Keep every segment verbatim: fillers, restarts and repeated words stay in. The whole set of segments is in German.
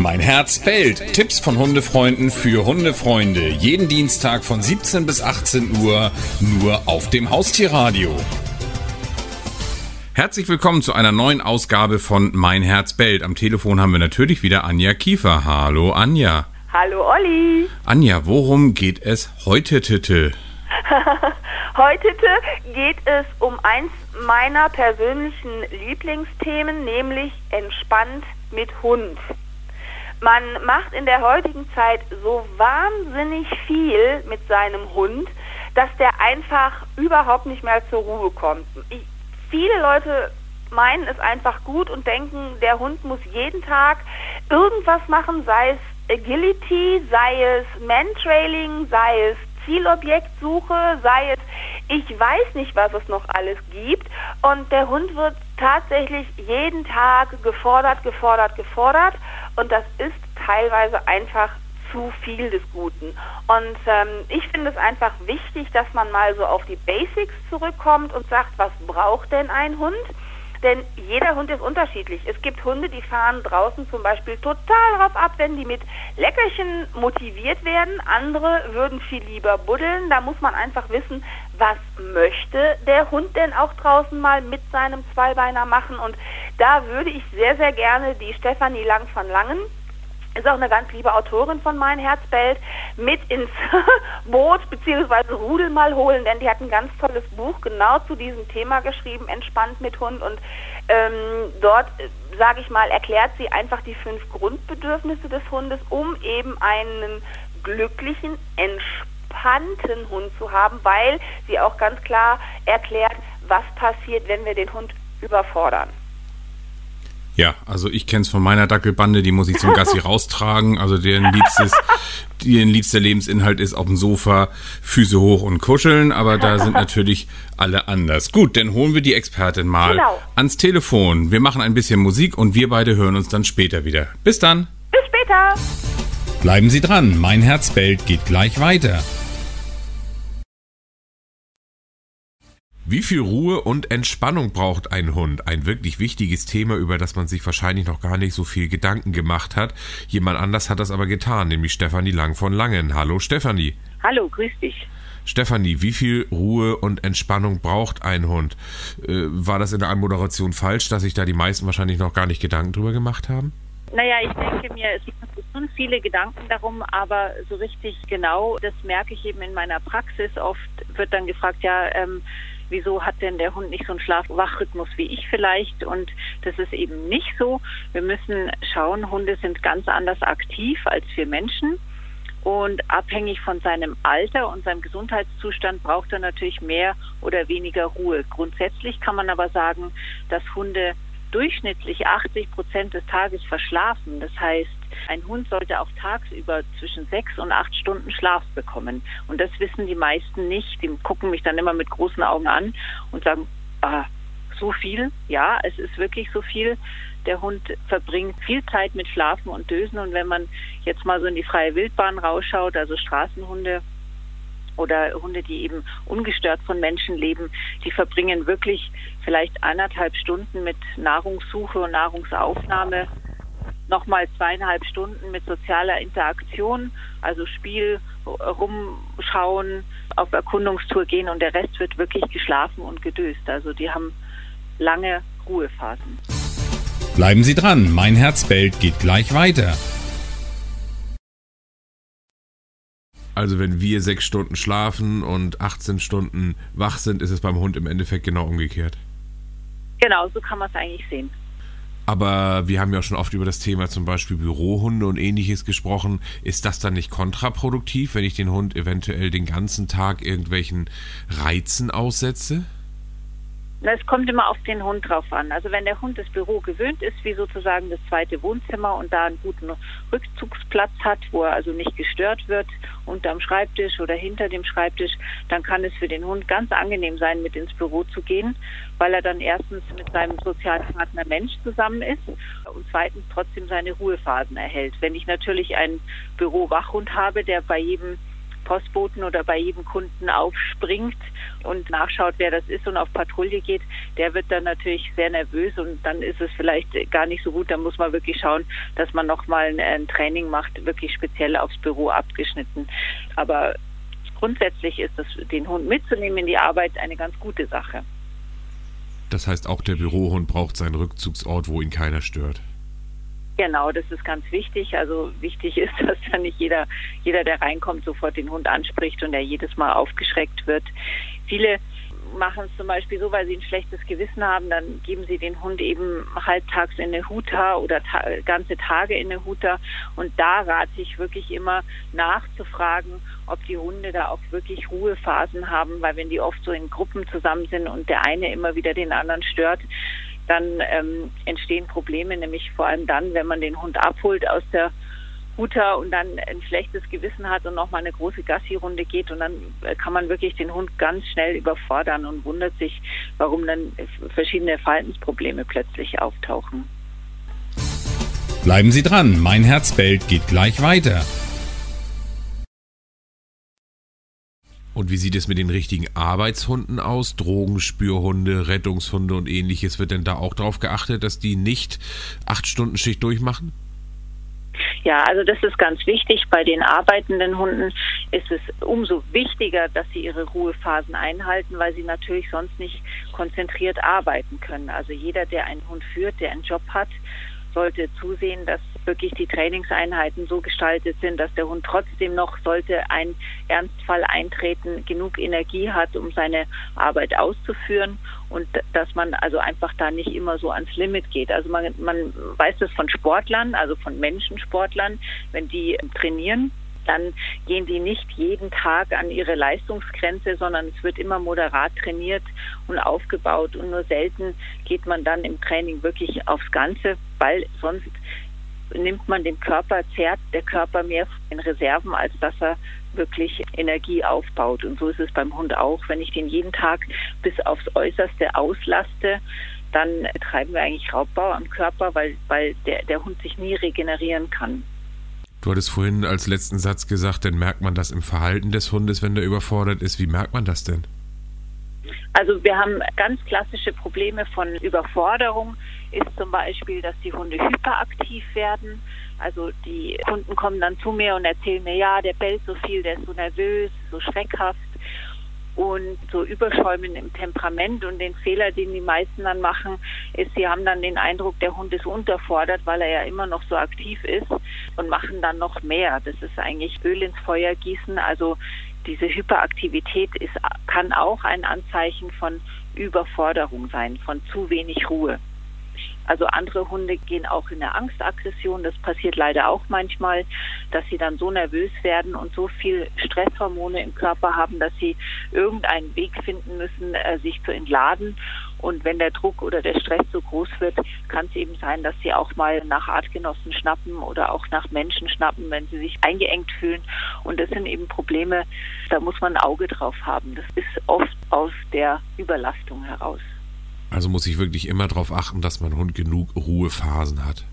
Mein Herz bellt. Tipps von Hundefreunden für Hundefreunde. Jeden Dienstag von siebzehn bis achtzehn Uhr nur auf dem Haustierradio. Herzlich willkommen zu einer neuen Ausgabe von Mein Herz bellt. Am Telefon haben wir natürlich wieder Anja Kiefer. Hallo Anja. Hallo Olli. Anja, worum geht es heute, Titte? Heute geht es um eins meiner persönlichen Lieblingsthemen, nämlich entspannt mit Hund. Man macht in der heutigen Zeit so wahnsinnig viel mit seinem Hund, dass der einfach überhaupt nicht mehr zur Ruhe kommt. Ich, viele Leute meinen es einfach gut und denken, der Hund muss jeden Tag irgendwas machen, sei es Agility, sei es Mantrailing, sei es Zielobjektsuche, sei es, ich weiß nicht, was es noch alles gibt. Und der Hund wird tatsächlich jeden Tag gefordert, gefordert, gefordert. Und das ist teilweise einfach zu viel des Guten. Und ähm, ich finde es einfach wichtig, dass man mal so auf die Basics zurückkommt und sagt, was braucht denn ein Hund? Denn jeder Hund ist unterschiedlich. Es gibt Hunde, die fahren draußen zum Beispiel total drauf ab, wenn die mit Leckerchen motiviert werden. Andere würden viel lieber buddeln. Da muss man einfach wissen, was möchte der Hund denn auch draußen mal mit seinem Zweibeiner machen. Und da würde ich sehr, sehr gerne die Stefanie Lang von Langen, ist auch eine ganz liebe Autorin von Mein Herz bellt, mit ins Boot bzw. Rudel mal holen, denn die hat ein ganz tolles Buch genau zu diesem Thema geschrieben, Entspannt mit Hund. Und ähm, dort, sage ich mal, erklärt sie einfach die fünf Grundbedürfnisse des Hundes, um eben einen glücklichen, entspannten Hund zu haben, weil sie auch ganz klar erklärt, was passiert, wenn wir den Hund überfordern. Ja, also ich kenne es von meiner Dackelbande, die muss ich zum Gassi raustragen. Also deren liebstes, deren liebster Lebensinhalt ist auf dem Sofa, Füße hoch und kuscheln. Aber da sind natürlich alle anders. Gut, dann holen wir die Expertin mal genau ans Telefon. Wir machen ein bisschen Musik und wir beide hören uns dann später wieder. Bis dann. Bis später. Bleiben Sie dran. Mein Herz bellt geht gleich weiter. Wie viel Ruhe und Entspannung braucht ein Hund? Ein wirklich wichtiges Thema, über das man sich wahrscheinlich noch gar nicht so viel Gedanken gemacht hat. Jemand anders hat das aber getan, nämlich Stefanie Lang von Langen. Hallo Stefanie. Hallo, grüß dich. Stefanie, wie viel Ruhe und Entspannung braucht ein Hund? Äh, war das in der Anmoderation falsch, dass sich da die meisten wahrscheinlich noch gar nicht Gedanken drüber gemacht haben? Naja, ich denke mir, es machen sich schon viele Gedanken darum, aber so richtig genau, das merke ich eben in meiner Praxis. Oft wird dann gefragt, ja, ähm, wieso hat denn der Hund nicht so einen Schlaf-Wach-Rhythmus wie ich vielleicht? Und das ist eben nicht so. Wir müssen schauen, Hunde sind ganz anders aktiv als wir Menschen. Und abhängig von seinem Alter und seinem Gesundheitszustand braucht er natürlich mehr oder weniger Ruhe. Grundsätzlich kann man aber sagen, dass Hunde durchschnittlich achtzig Prozent des Tages verschlafen. Das heißt, ein Hund sollte auch tagsüber zwischen sechs und acht Stunden Schlaf bekommen. Und das wissen die meisten nicht. Die gucken mich dann immer mit großen Augen an und sagen, ah, so viel? Ja, es ist wirklich so viel. Der Hund verbringt viel Zeit mit Schlafen und Dösen. Und wenn man jetzt mal so in die freie Wildbahn rausschaut, also Straßenhunde oder Hunde, die eben ungestört von Menschen leben, die verbringen wirklich vielleicht eineinhalb Stunden mit Nahrungssuche und Nahrungsaufnahme, nochmal zweieinhalb Stunden mit sozialer Interaktion, also Spiel, rumschauen, auf Erkundungstour gehen und der Rest wird wirklich geschlafen und gedöst. Also die haben lange Ruhephasen. Bleiben Sie dran, Mein Herz bellt geht gleich weiter. Also wenn wir sechs Stunden schlafen und achtzehn Stunden wach sind, ist es beim Hund im Endeffekt genau umgekehrt. Genau, so kann man es eigentlich sehen. Aber wir haben ja auch schon oft über das Thema zum Beispiel Bürohunde und Ähnliches gesprochen. Ist das dann nicht kontraproduktiv, wenn ich den Hund eventuell den ganzen Tag irgendwelchen Reizen aussetze? Es kommt immer auf den Hund drauf an. Also wenn der Hund das Büro gewöhnt ist, wie sozusagen das zweite Wohnzimmer und da einen guten Rückzugsplatz hat, wo er also nicht gestört wird, unterm Schreibtisch oder hinter dem Schreibtisch, dann kann es für den Hund ganz angenehm sein, mit ins Büro zu gehen, weil er dann erstens mit seinem sozialen Partner Mensch zusammen ist und zweitens trotzdem seine Ruhephasen erhält. Wenn ich natürlich einen Bürowachhund habe, der bei jedem Postboten oder bei jedem Kunden aufspringt und nachschaut, wer das ist und auf Patrouille geht, der wird dann natürlich sehr nervös und dann ist es vielleicht gar nicht so gut. Da muss man wirklich schauen, dass man nochmal ein, ein Training macht, wirklich speziell aufs Büro abgeschnitten. Aber grundsätzlich ist es, den Hund mitzunehmen in die Arbeit, eine ganz gute Sache. Das heißt, auch der Bürohund braucht seinen Rückzugsort, wo ihn keiner stört. Genau, das ist ganz wichtig. Also wichtig ist, dass dann nicht jeder, jeder, der reinkommt, sofort den Hund anspricht und er jedes Mal aufgeschreckt wird. Viele machen es zum Beispiel so, weil sie ein schlechtes Gewissen haben, dann geben sie den Hund eben halbtags in eine Huta oder ta- ganze Tage in eine Huta. Und da rate ich wirklich immer nachzufragen, ob die Hunde da auch wirklich Ruhephasen haben, weil wenn die oft so in Gruppen zusammen sind und der eine immer wieder den anderen stört, dann ähm, entstehen Probleme, nämlich vor allem dann, wenn man den Hund abholt aus der Huta und dann ein schlechtes Gewissen hat und nochmal eine große Gassi-Runde geht und dann kann man wirklich den Hund ganz schnell überfordern und wundert sich, warum dann verschiedene Verhaltensprobleme plötzlich auftauchen. Bleiben Sie dran, mein Herz bellt geht gleich weiter. Und wie sieht es mit den richtigen Arbeitshunden aus? Drogenspürhunde, Rettungshunde und ähnliches. Wird denn da auch darauf geachtet, dass die nicht acht Stunden Schicht durchmachen? Ja, also das ist ganz wichtig. Bei den arbeitenden Hunden ist es umso wichtiger, dass sie ihre Ruhephasen einhalten, weil sie natürlich sonst nicht konzentriert arbeiten können. Also jeder, der einen Hund führt, der einen Job hat, sollte zusehen, dass wirklich die Trainingseinheiten so gestaltet sind, dass der Hund trotzdem noch, sollte ein Ernstfall eintreten, genug Energie hat, um seine Arbeit auszuführen und dass man also einfach da nicht immer so ans Limit geht. Also man, man weiß das von Sportlern, also von Menschensportlern, wenn die trainieren, dann gehen die nicht jeden Tag an ihre Leistungsgrenze, sondern es wird immer moderat trainiert und aufgebaut und nur selten geht man dann im Training wirklich aufs Ganze, weil sonst nimmt man dem Körper, zehrt der Körper mehr in Reserven, als dass er wirklich Energie aufbaut. Und so ist es beim Hund auch. Wenn ich den jeden Tag bis aufs Äußerste auslaste, dann treiben wir eigentlich Raubbau am Körper, weil, weil der, der Hund sich nie regenerieren kann. Du hattest vorhin als letzten Satz gesagt, dann merkt man das im Verhalten des Hundes, wenn der überfordert ist. Wie merkt man das denn? Also wir haben ganz klassische Probleme von Überforderung, ist zum Beispiel, dass die Hunde hyperaktiv werden. Also die Kunden kommen dann zu mir und erzählen mir, ja, der bellt so viel, der ist so nervös, so schreckhaft und so überschäumen im Temperament. Und den Fehler, den die meisten dann machen, ist, sie haben dann den Eindruck, der Hund ist unterfordert, weil er ja immer noch so aktiv ist und machen dann noch mehr. Das ist eigentlich Öl ins Feuer gießen. Also diese Hyperaktivität ist, kann auch ein Anzeichen von Überforderung sein, von zu wenig Ruhe. Also andere Hunde gehen auch in eine Angstaggression. Das passiert leider auch manchmal, dass sie dann so nervös werden und so viel Stresshormone im Körper haben, dass sie irgendeinen Weg finden müssen, äh, sich zu entladen. Und wenn der Druck oder der Stress so groß wird, kann es eben sein, dass sie auch mal nach Artgenossen schnappen oder auch nach Menschen schnappen, wenn sie sich eingeengt fühlen. Und das sind eben Probleme, da muss man ein Auge drauf haben. Das ist oft aus der Überlastung heraus. Also muss ich wirklich immer darauf achten, dass mein Hund genug Ruhephasen hat.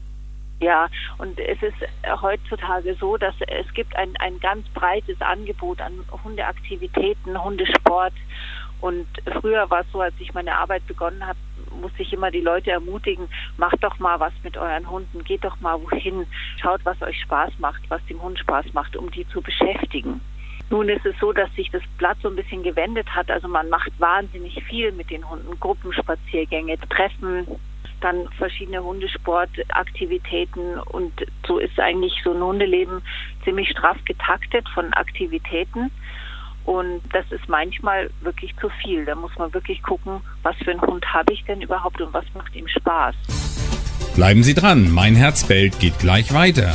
Ja, und es ist heutzutage so, dass es gibt ein, ein ganz breites Angebot an Hundeaktivitäten, Hundesport. Und früher war es so, als ich meine Arbeit begonnen habe, musste ich immer die Leute ermutigen, macht doch mal was mit euren Hunden, geht doch mal wohin, schaut, was euch Spaß macht, was dem Hund Spaß macht, um die zu beschäftigen. Nun ist es so, dass sich das Blatt so ein bisschen gewendet hat. Also man macht wahnsinnig viel mit den Hunden. Gruppenspaziergänge, Treffen, dann verschiedene Hundesportaktivitäten. Und so ist eigentlich so ein Hundeleben ziemlich straff getaktet von Aktivitäten. Und das ist manchmal wirklich zu viel. Da muss man wirklich gucken, was für einen Hund habe ich denn überhaupt und was macht ihm Spaß. Bleiben Sie dran, mein Herz bellt geht gleich weiter.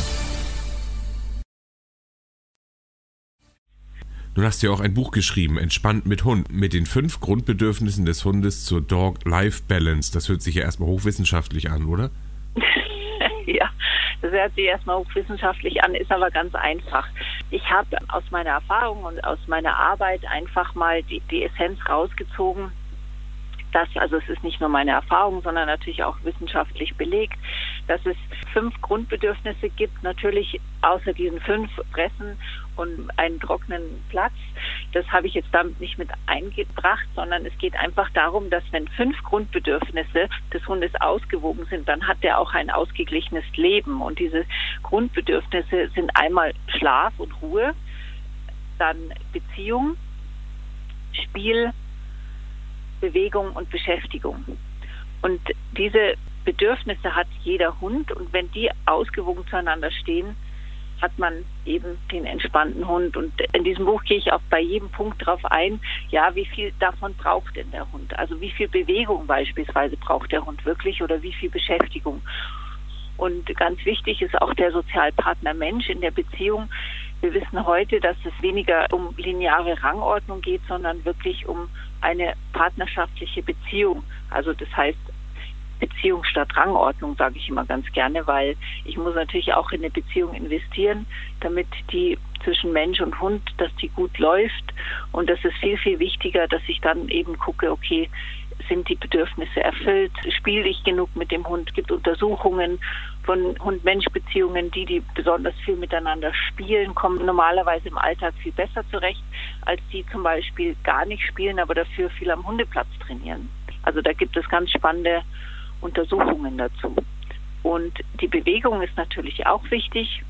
Du hast ja auch ein Buch geschrieben, Entspannt mit Hund, mit den fünf Grundbedürfnissen des Hundes zur Dog-Life-Balance. Das hört sich ja erstmal hochwissenschaftlich an, oder? Ja, das hört sich erstmal hochwissenschaftlich an, ist aber ganz einfach. Ich habe aus meiner Erfahrung und aus meiner Arbeit einfach mal die, die Essenz rausgezogen, dass, also es ist nicht nur meine Erfahrung, sondern natürlich auch wissenschaftlich belegt, dass es fünf Grundbedürfnisse gibt, natürlich außer diesen fünf Fressen und einen trockenen Platz. Das habe ich jetzt damit nicht mit eingebracht, sondern es geht einfach darum, dass wenn fünf Grundbedürfnisse des Hundes ausgewogen sind, dann hat er auch ein ausgeglichenes Leben. Und diese Grundbedürfnisse sind einmal Schlaf und Ruhe, dann Beziehung, Spiel, Bewegung und Beschäftigung. Und diese Bedürfnisse hat jeder Hund, und wenn die ausgewogen zueinander stehen, hat man eben den entspannten Hund. Und in diesem Buch gehe ich auch bei jedem Punkt darauf ein, ja, wie viel davon braucht denn der Hund? Also wie viel Bewegung beispielsweise braucht der Hund wirklich oder wie viel Beschäftigung? Und ganz wichtig ist auch der Sozialpartner Mensch in der Beziehung. Wir wissen heute, dass es weniger um lineare Rangordnung geht, sondern wirklich um eine partnerschaftliche Beziehung. Also das heißt, Beziehung statt Rangordnung, sage ich immer ganz gerne, weil ich muss natürlich auch in eine Beziehung investieren, damit die zwischen Mensch und Hund, dass die gut läuft. Und das ist viel, viel wichtiger, dass ich dann eben gucke, okay, sind die Bedürfnisse erfüllt? Spiele ich genug mit dem Hund? Es gibt Untersuchungen von Hund-Mensch-Beziehungen, die, die besonders viel miteinander spielen, kommen normalerweise im Alltag viel besser zurecht, als die zum Beispiel gar nicht spielen, aber dafür viel am Hundeplatz trainieren. Also da gibt es ganz spannende Untersuchungen dazu. Und die Bewegung ist natürlich auch wichtig,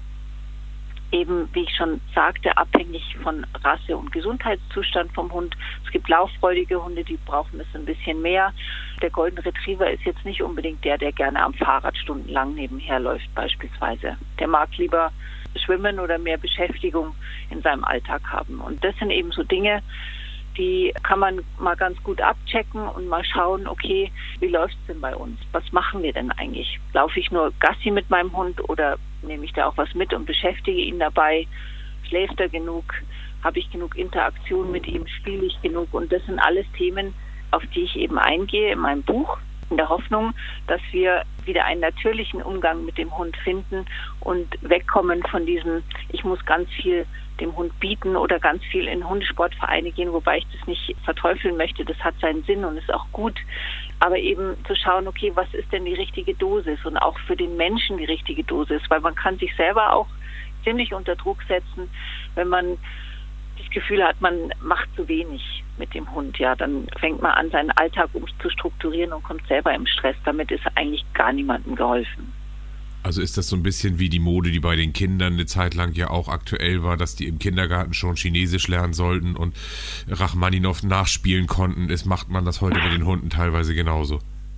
eben, wie ich schon sagte, abhängig von Rasse und Gesundheitszustand vom Hund. Es gibt lauffreudige Hunde, die brauchen es ein bisschen mehr. Der Golden Retriever ist jetzt nicht unbedingt der, der gerne am Fahrrad stundenlang nebenher läuft beispielsweise. Der mag lieber schwimmen oder mehr Beschäftigung in seinem Alltag haben. Und das sind eben so Dinge, die kann man mal ganz gut abchecken und mal schauen, okay, wie läuft es denn bei uns? Was machen wir denn eigentlich? Laufe ich nur Gassi mit meinem Hund oder nehme ich da auch was mit und beschäftige ihn dabei? Schläft er genug? Habe ich genug Interaktion mit ihm? Spiele ich genug? Und das sind alles Themen, auf die ich eben eingehe in meinem Buch, in der Hoffnung, dass wir wieder einen natürlichen Umgang mit dem Hund finden und wegkommen von diesem, ich muss ganz viel dem Hund bieten oder ganz viel in Hundesportvereine gehen, wobei ich das nicht verteufeln möchte. Das hat seinen Sinn und ist auch gut. Aber eben zu schauen, okay, was ist denn die richtige Dosis und auch für den Menschen die richtige Dosis, weil man kann sich selber auch ziemlich unter Druck setzen, wenn man das Gefühl hat, man macht zu wenig mit dem Hund. Ja, dann fängt man an, seinen Alltag umzustrukturieren und kommt selber im Stress. Damit ist eigentlich gar niemandem geholfen. Also ist das so ein bisschen wie die Mode, die bei den Kindern eine Zeit lang ja auch aktuell war, dass die im Kindergarten schon Chinesisch lernen sollten und Rachmaninow nachspielen konnten. Ist, macht man das heute mit den Hunden teilweise genauso?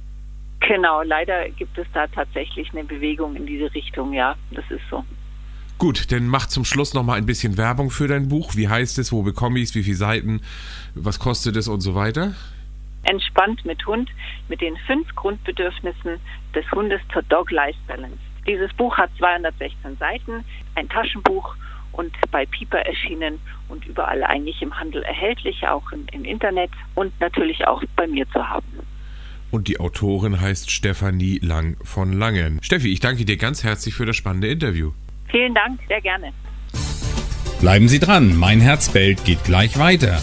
Genau, leider gibt es da tatsächlich eine Bewegung in diese Richtung, ja, das ist so. Gut, dann mach zum Schluss noch mal ein bisschen Werbung für dein Buch. Wie heißt es, wo bekomme ich es, wie viele Seiten, was kostet es und so weiter? Entspannt mit Hund, mit den fünf Grundbedürfnissen des Hundes zur Dog-Life-Balance. Dieses Buch hat zweihundertsechzehn Seiten, ein Taschenbuch und bei Piper erschienen und überall eigentlich im Handel erhältlich, auch im, im Internet und natürlich auch bei mir zu haben. Und die Autorin heißt Stefanie Lang von Langen. Steffi, ich danke dir ganz herzlich für das spannende Interview. Vielen Dank, sehr gerne. Bleiben Sie dran, Mein Herz bellt geht gleich weiter.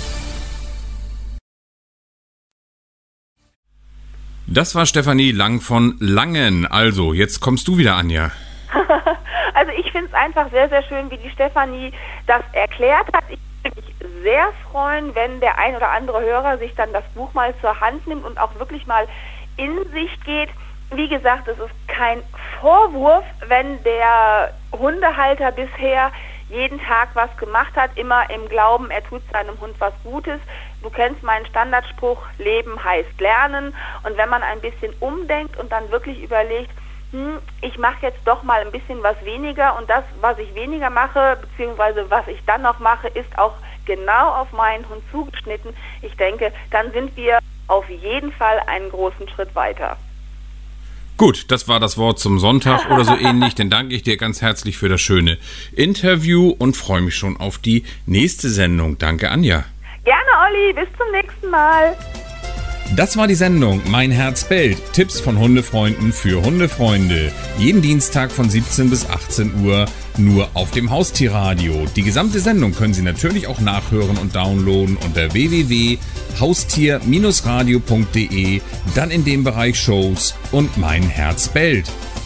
Das war Stefanie Lang von Langen. Also, jetzt kommst du wieder, Anja. Also ich finde es einfach sehr, sehr schön, wie die Stefanie das erklärt hat. Ich würde mich sehr freuen, wenn der ein oder andere Hörer sich dann das Buch mal zur Hand nimmt und auch wirklich mal in sich geht. Wie gesagt, es ist kein Vorwurf, wenn der Hundehalter bisher jeden Tag was gemacht hat, immer im Glauben, er tut seinem Hund was Gutes. Du kennst meinen Standardspruch, Leben heißt Lernen. Und wenn man ein bisschen umdenkt und dann wirklich überlegt, hm, ich mache jetzt doch mal ein bisschen was weniger und das, was ich weniger mache, beziehungsweise was ich dann noch mache, ist auch genau auf meinen Hund zugeschnitten. Ich denke, dann sind wir auf jeden Fall einen großen Schritt weiter. Gut, das war das Wort zum Sonntag oder so ähnlich. Dann danke ich dir ganz herzlich für das schöne Interview und freue mich schon auf die nächste Sendung. Danke, Anja. Gerne, Olli. Bis zum nächsten Mal. Das war die Sendung Mein Herz bellt. Tipps von Hundefreunden für Hundefreunde. Jeden Dienstag von siebzehn bis achtzehn Uhr nur auf dem Haustierradio. Die gesamte Sendung können Sie natürlich auch nachhören und downloaden unter w w w punkt haustier radio punkt de, dann in dem Bereich Shows und Mein Herz bellt.